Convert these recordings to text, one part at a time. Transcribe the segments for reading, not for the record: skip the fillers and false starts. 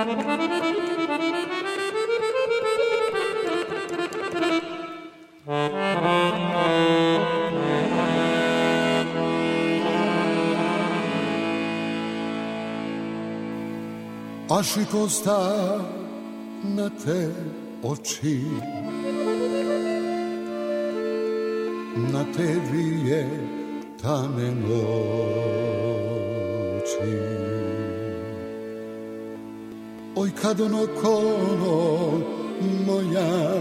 Ašiko sta na te oči, na te dvije tame noći. Oj kad ono kono moja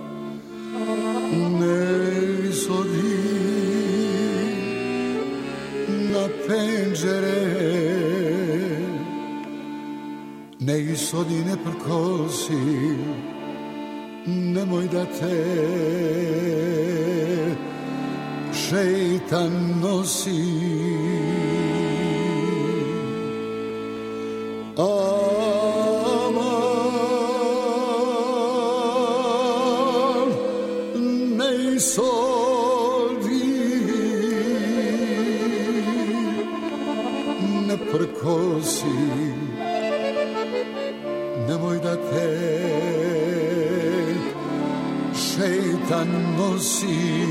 ne izodi na penđere, ne isodi, ne prkosi, nemoj da te šeitan nosi. Aman, ne isodi, ne prkosi, nemoj da te šeitan nosi.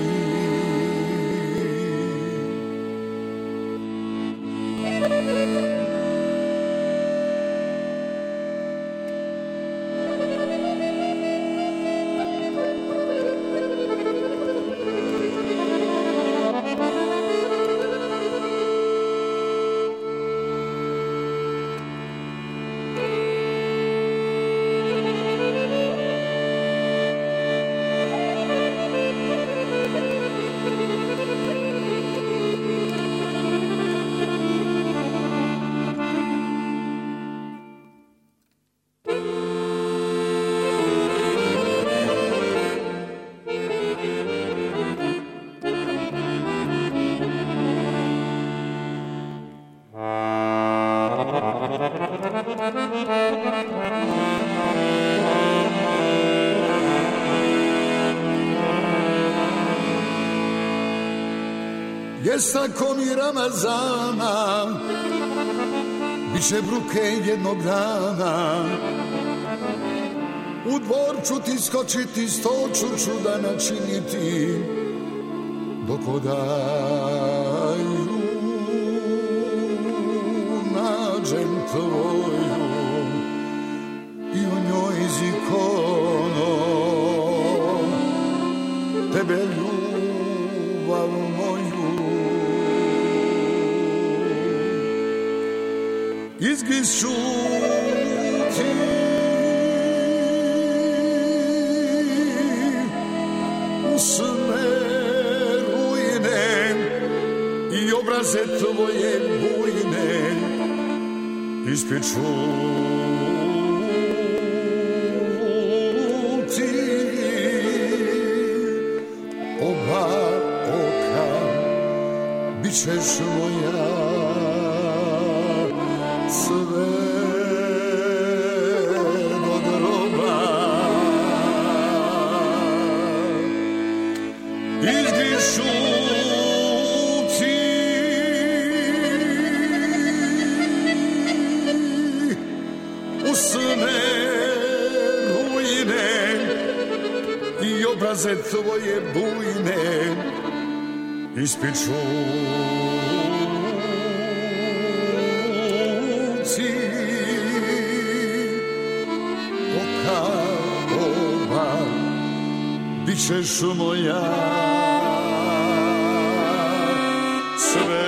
Jest tako mi Ramazana, biće bruke jednog dana. U dvor ću ti skočiti, 100 čuda načiniti, dok odaju nađem tvoju i u njoj iz ikonom tebe ljubav moju izgišću ti usne rujne i obraze tvoje bujne ispiču ti oba oka, bićeš moja sve do groba. Izdišu ti usne rujne i obraze tvoje bujne ispiču ti oka oba, bićeš moja sve